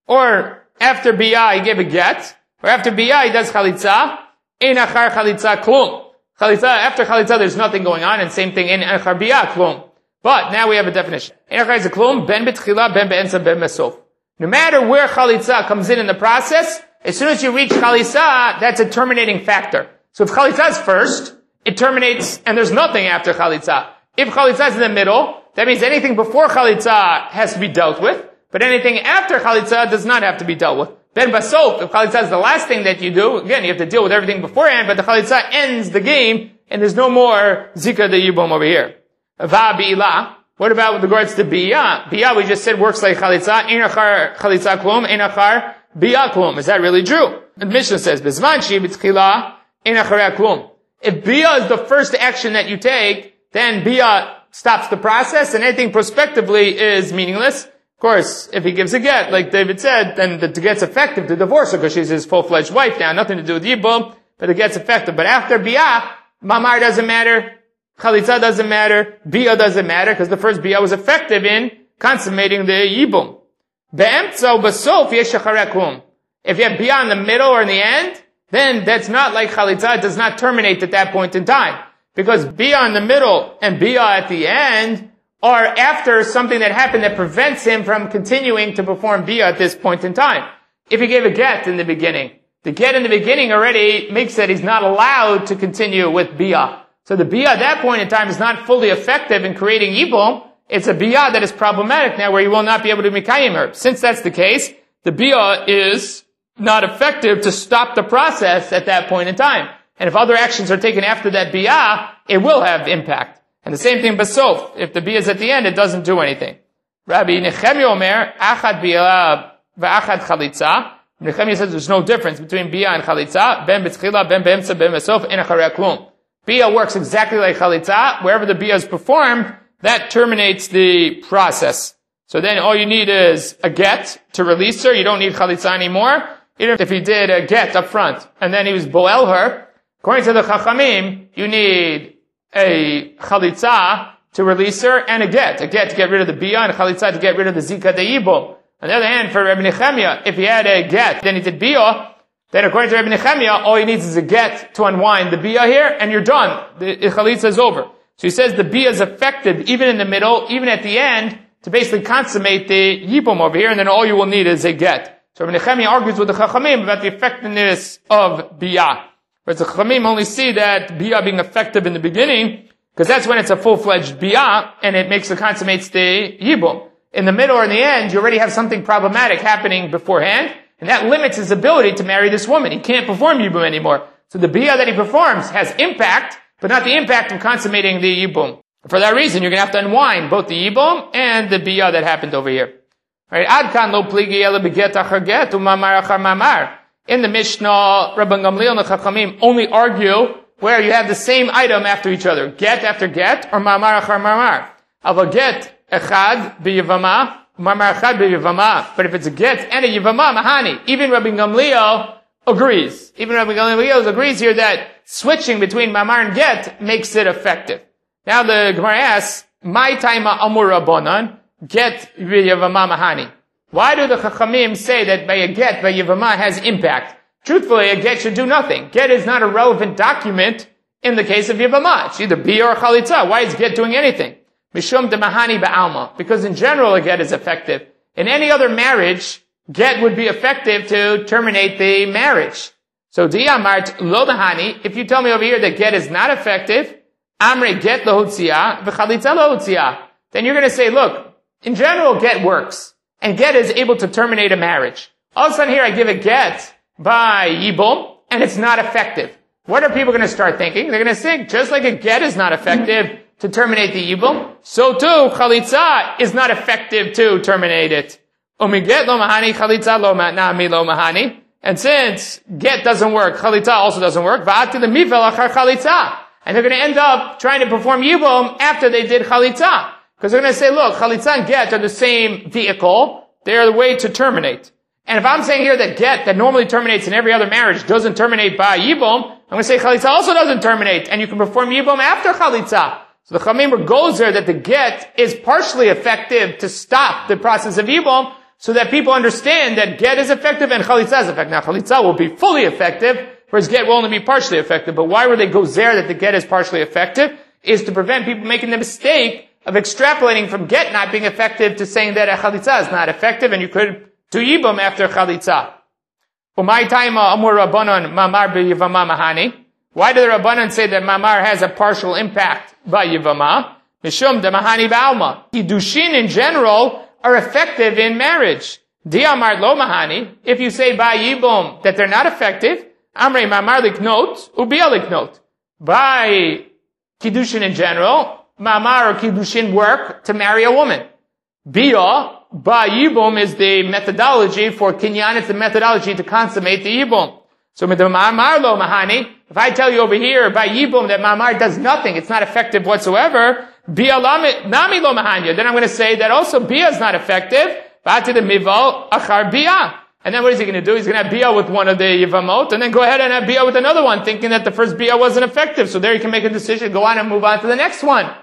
or after biyah he gave a get, or after biyah he does chalitza, ein achar chalitza klum. Chalitza, after chalitza there's nothing going on, and same thing in achar biyah klum. But now we have a definition. Ein achar is a klum, ben betchila, ben be'ensa, ben besof. No matter where chalitza comes in the process, as soon as you reach chalitza, that's a terminating factor. So if chalitza is first, it terminates, and there's nothing after chalitza. If chalitza is in the middle, that means anything before chalitza has to be dealt with, but anything after chalitza does not have to be dealt with. Ben basof, if chalitza is the last thing that you do, again, you have to deal with everything beforehand, but the chalitza ends the game, and there's no more zika de yibum over here. Va bi'ila. What about with regards to biyah? Biyah, we just said, works like chalitza. Ein achar chalitza klum, ein achar biyah klum. Is that really true? The Mishnah says, Bezman shi b'tchila, ein achar klum. If biyah is the first action that you take, then biyah stops the process, and anything prospectively is meaningless. Of course, if he gives a get, like David said, then the get's effective to divorce her, because she's his full-fledged wife now, nothing to do with yibum, but the get's effective. But after biyah, mamar doesn't matter, chalitza doesn't matter, biyah doesn't matter, because the first biyah was effective in consummating the yibum. Be'emtza u'basof yesh acharei klum. If you have biyah in the middle or in the end, then that's not like chalitza, it does not terminate at that point in time. Because biyah in the middle and biyah at the end are after something that happened that prevents him from continuing to perform biyah at this point in time. If he gave a get in the beginning, the get in the beginning already makes that he's not allowed to continue with biyah. So the biyah at that point in time is not fully effective in creating yibum. It's a biyah that is problematic now, where he will not be able to mikayim her. Since that's the case, the biyah is not effective to stop the process at that point in time. And if other actions are taken after that biyah, it will have impact. And the same thing basof. If the biyah is at the end, it doesn't do anything. Rabbi Nechemia Omer, achad biyah v'achad chalitza. Nechemia says there's no difference between biyah and chalitza. Ben b'tchila, ben be'emtza, ben basof, en acharei klum. Biyah works exactly like chalitza. Wherever the biyah is performed, that terminates the process. So then all you need is a get to release her. You don't need chalitza anymore. Even if he did a get up front, and then he was boel her, according to the Chachamim, you need a chalitza to release her, and a get to get rid of the biyah, and a chalitza to get rid of the zika de yibum. On the other hand, for Rabbi Nechemia, if he had a get, then he did biyah, then according to Rabbi Nechemia, all he needs is a get to unwind the biyah here, and you're done. The chalitza is over. So he says the biyah is effective even in the middle, even at the end, to basically consummate the yibum over here, and then all you will need is a get. So Rabbi Nechemia argues with the Chachamim about the effectiveness of biyah. Whereas the Chachamim only see that biyah being effective in the beginning, because that's when it's a full-fledged biyah, and it makes the consummates the yibum. In the middle or in the end, you already have something problematic happening beforehand, and that limits his ability to marry this woman. He can't perform yibum anymore. So the biyah that he performs has impact, but not the impact of consummating the yibum. For that reason, you're going to have to unwind both the yibum and the biyah that happened over here. Right? Ad kan lo pligi ela beget achar get umamar achar mamar. In the Mishnah, Rabban Gamliel and the Chachamim only argue where you have the same item after each other. Get after get, or mamar achar mamar. Ava get echad b'yivama, mamar echad b'yivama. But if it's a get and a yivama, mahani. Even Rabban Gamliel agrees. Even Rabban Gamliel agrees here that switching between mamar and get makes it effective. Now the Gemara asks, my taima amur rabbanan, get b'yivama mahani. Why do the Chachamim say that by a get, by Yevamah has impact? Truthfully, a get should do nothing. Get is not a relevant document in the case of Yevamah. It's either biyah or chalitza. Why is get doing anything? Mishum de mahani ba'alma. Because in general, a get is effective. In any other marriage, get would be effective to terminate the marriage. So di'amart lo mahani, if you tell me over here that get is not effective, amre get lohutziyah, v'chalitza lohutziyah, then you're going to say, look, in general, get works. And get is able to terminate a marriage. All of a sudden here I give a get, by Yibum, and it's not effective. What are people going to start thinking? They're going to think, just like a get is not effective to terminate the Yibum, so too, Chalitza is not effective to terminate it. Umiget lo mahani, Chalitza lo nami lo mahani. And since get doesn't work, Chalitza also doesn't work, va'ati l'mivel achar Chalitza. And they're going to end up trying to perform Yibum after they did Chalitza. Because they're going to say, look, Chalitza and get are the same vehicle. They are the way to terminate. And if I'm saying here that get, that normally terminates in every other marriage, doesn't terminate by Yibum, I'm going to say Chalitza also doesn't terminate, and you can perform Yibum after Chalitza. So the Chamim goes there that the get is partially effective to stop the process of Yibum, so that people understand that get is effective and Chalitza is effective. Now Chalitza will be fully effective, whereas get will only be partially effective. But why would they go there that the get is partially effective? Is to prevent people making the mistake of extrapolating from get not being effective to saying that a Chalitza is not effective, and you could do Yibum after Chalitza. Umay taima amur Rabbanon mamar b'yivama mahani. Why do the Rabbanon say that mamar has a partial impact by Yivama? Mishum de mahani ba'alma. Kiddushin in general are effective in marriage. Diamar lo mahani. If you say by Yibum that they're not effective, amrei mamar liknot, ubia liknot. By Kiddushin in general, mamar or Kiddushin work to marry a woman. Bia, by Yibum is the methodology for Kinyan, it's the methodology to consummate the Yibum. So, mamar lo mahani, if I tell you over here by Yibum that mamar does nothing, it's not effective whatsoever, bia nami lo mahanya, then I'm going to say that also bia is not effective, ba'ati the mival achar bia. And then what is he going to do? He's going to have bia with one of the Yivamot, and then go ahead and have bia with another one, thinking that the first bia wasn't effective. So there you can make a decision, go on and move on to the next one.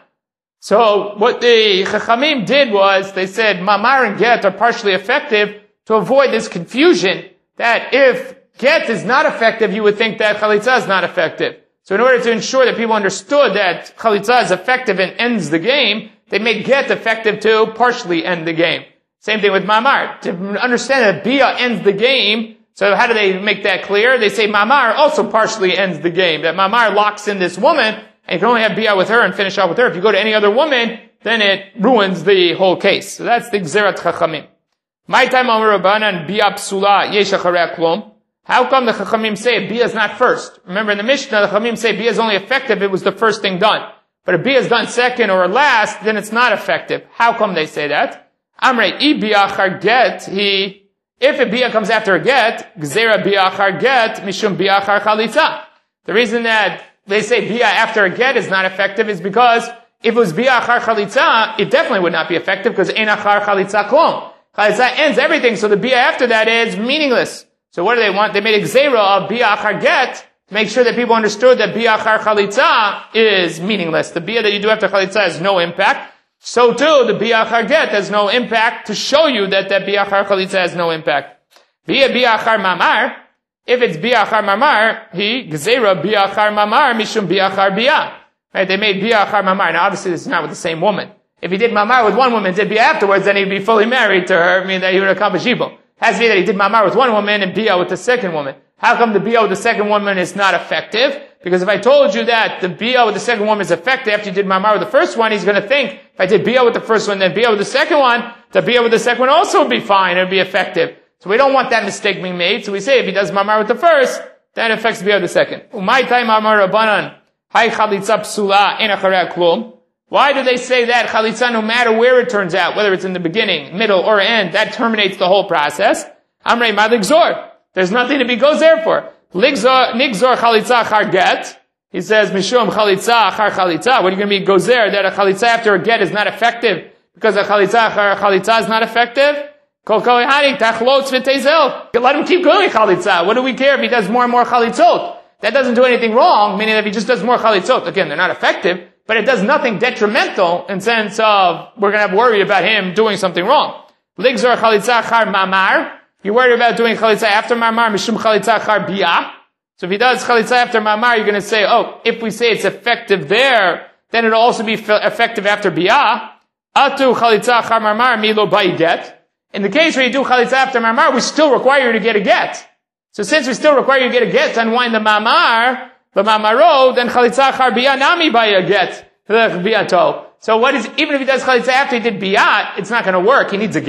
So what the Chachamim did was, they said mamar and get are partially effective to avoid this confusion that if get is not effective, you would think that Chalitza is not effective. So in order to ensure that people understood that Chalitza is effective and ends the game, they made get effective to partially end the game. Same thing with mamar. To understand that bia ends the game, so how do they make that clear? They say mamar also partially ends the game. That mamar locks in this woman, and you can only have bia with her and finish off with her. If you go to any other woman, then it ruins the whole case. So that's the Gzerat Chachamim. My time on Rabbanan bia psula yesh acharei klum. How come the Chachamim say bia is not first? Remember in the Mishnah, the Chachamim say bia is only effective if it was the first thing done. But if bia is done second or last, then it's not effective. How come they say that? Amrei, I bia achar get, if a bia comes after a get, gzera bia achar get, mishum bia achar chalitza. The reason that they say bia after a get is not effective is because if it was bia achar chalitza, it definitely would not be effective because ein achar chalitza klum. Chalitza ends everything, so the bia after that is meaningless. So what do they want? They made a gzera of bia achar get to make sure that people understood that bia achar chalitza is meaningless. The bia that you do after chalitza has no impact. So too, the bia achar get has no impact to show you that bia achar chalitza has no impact. Bia achar mamar, if it's bia achar mamar, gzera bia achar mamar mishum bia achar bia. Right? They made bia achar mamar. Now obviously this is not with the same woman. If he did mamar with one woman, did bia afterwards, then he'd be fully married to her, meaning that he would accomplish yibum. Has to be that he did mamar with one woman and bia with the second woman. How come the bia with the second woman is not effective? Because if I told you that the bia with the second woman is effective after you did mamar with the first one, he's going to think, if I did bia with the first one, then bia with the second one, the bia with the second one also would be fine, it would be effective. So we don't want that mistake being made. So we say if he does mamar with the first, that affects bia with the second. Umay tay mamar rabbanan, hay chalitza psula ein acharei klum. Why do they say that chalitza, no matter where it turns out, whether it's in the beginning, middle, or end, that terminates the whole process? Amrei mad ligzor. There's nothing to be goes there for. Nigzor chalitza achar get. He says, mishum chalitza achar chalitza. What are you going to be goes there that a chalitza after a get is not effective because a chalitza achar chalitza is not effective? Kol kohani tachlotz v'tezel. Let him keep going chalitza. What do we care if he does more and more chalitzot? That doesn't do anything wrong, meaning that if he just does more chalitzot, again, they're not effective, but it does nothing detrimental in sense of we're going to have worry about him doing something wrong. Ligzor chalitza achar mamar. You're worried about doing chalitza after mamar, mishum chalitza achar bia. So if he does chalitza after mamar, you're going to say, oh, if we say it's effective there, then it'll also be effective after bia. Atu chalitza achar mamar milo bai get. In the case where you do chalitza after mamar, we still require you to get a get. So since we still require you to get a get to unwind the mamar, the mamaro, then chalitza achar bia nami bai a get. So what is, even if he does chalitza after he did bia, it's not going to work. He needs a get.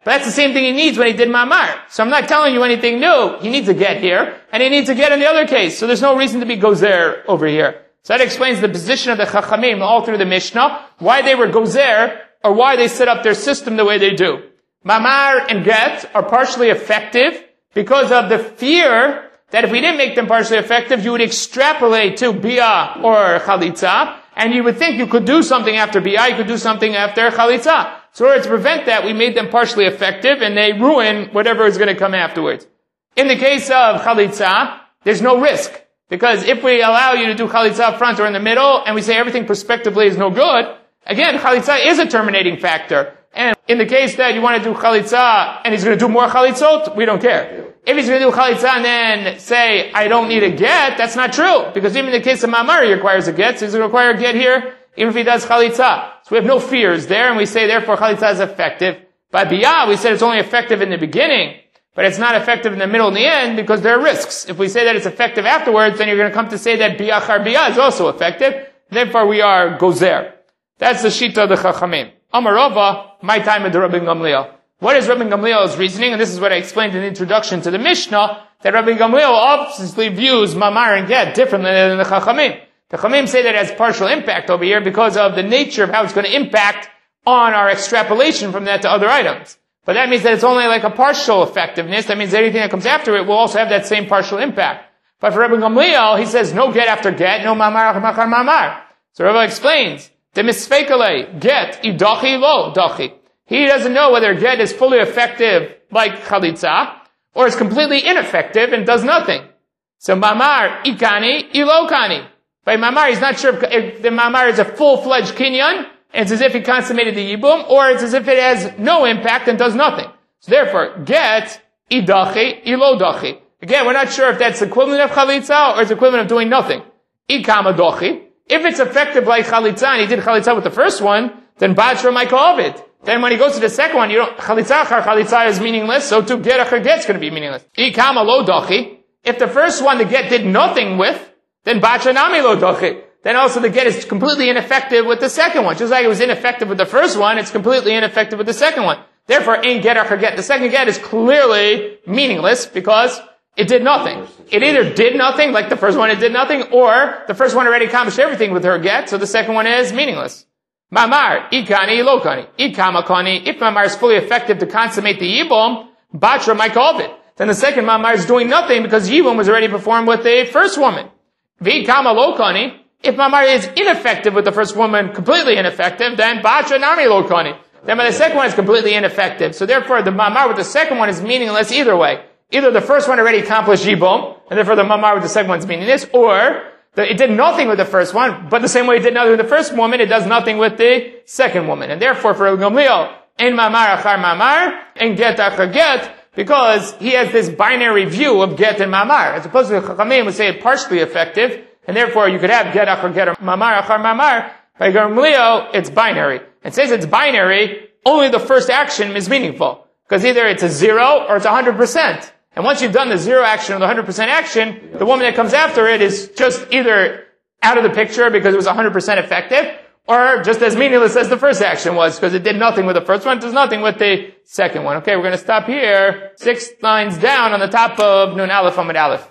But that's the same thing he needs when he did mamar. So I'm not telling you anything new. He needs a get here, and he needs a get in the other case. So there's no reason to be gozer over here. So that explains the position of the Chachamim all through the Mishnah, why they were gozer, or why they set up their system the way they do. Mamar and get are partially effective because of the fear that if we didn't make them partially effective, you would extrapolate to bia or chalitza, and you would think you could do something after bia, you could do something after chalitza. So in order to prevent that, we made them partially effective, and they ruin whatever is going to come afterwards. In the case of chalitza, there's no risk, because if we allow you to do chalitza up front or in the middle, and we say everything prospectively is no good, again, chalitza is a terminating factor. And in the case that you want to do chalitza, and he's going to do more chalitzot, we don't care. If he's going to do chalitza and then say, I don't need a get, that's not true. Because even in the case of mamar, he requires a get, so he's going to require a get here, even if he does chalitza. So we have no fears there, and we say, therefore, chalitza is effective. By biyah, we said it's only effective in the beginning, but it's not effective in the middle and the end, because there are risks. If we say that it's effective afterwards, then you're going to come to say that biyah char biyah is also effective. Therefore, we are gozer. That's the shita of the Chachamim. Amar Rava, my time of the Rabbi Gamliel. What is Rabbi Gamliel's reasoning? And this is what I explained in the introduction to the Mishnah, that Rabbi Gamliel obviously views mamar and get differently than the Chachamim. The Chachamim say that it has partial impact over here because of the nature of how it's going to impact on our extrapolation from that to other items. But that means that it's only like a partial effectiveness. That means anything that comes after it will also have that same partial impact. But for Rabbi Gamliel, he says no get after get, no mamar after mamar. So Rabbi explains, the misfekale, get, idachi lo, dachi. He doesn't know whether get is fully effective like chalitza, or is completely ineffective and does nothing. So mamar, ikani, ilokani. By mamar, he's not sure if the mamar is a full-fledged kinyan, and it's as if he consummated the yibum, or it's as if it has no impact and does nothing. So therefore, get, idachi, ilodachi. Again, we're not sure if that's equivalent of chalitza, or it's equivalent of doing nothing. Ikama dochi. If it's effective like chalitza, and he did chalitza with the first one, then batra ma'kovid. Then when he goes to the second one, chalitza is meaningless, so too get achar get is going to be meaningless. Ikama lo dachi. If the first one the get did nothing with, then batra nami lo dachi. Then also the get is completely ineffective with the second one. Just like it was ineffective with the first one, it's completely ineffective with the second one. Therefore, ain't get achar get. The second get is clearly meaningless because it did nothing. It either did nothing, like the first one it did nothing, or the first one already accomplished everything with her get, so the second one is meaningless. Mamar, ikani, lokani, ikamakani. If mamar is fully effective to consummate the yibum, batra ma'kovid. Then the second mamar is doing nothing because yibum was already performed with the first woman. V'ikama lokani. If mamar is ineffective with the first woman, completely ineffective, then batra nami lokani. Then by the second one is completely ineffective. So therefore the mamar with the second one is meaningless either way. Either the first one already accomplished yibum, and therefore the mamar with the second one is meaningless, or it did nothing with the first one, but the same way it did nothing with the first woman, it does nothing with the second woman. And therefore, for Gamliel, en mamar achar mamar, en get achar get, because he has this binary view of get and mamar. As opposed to the Chachamim would say it's partially effective, and therefore you could have get achar get or mamar achar mamar. By Gamliel, it's binary. It says it's binary, only the first action is meaningful. Because either it's a 0 or it's 100%. And once you've done the 0 action or the 100% action, the woman that comes after it is just either out of the picture because it was 100% effective, or just as meaningless as the first action was because it did nothing with the first one, it does nothing with the second one. Okay, we're going to stop here. 6 lines down on the top of Nun Aleph Amud Aleph.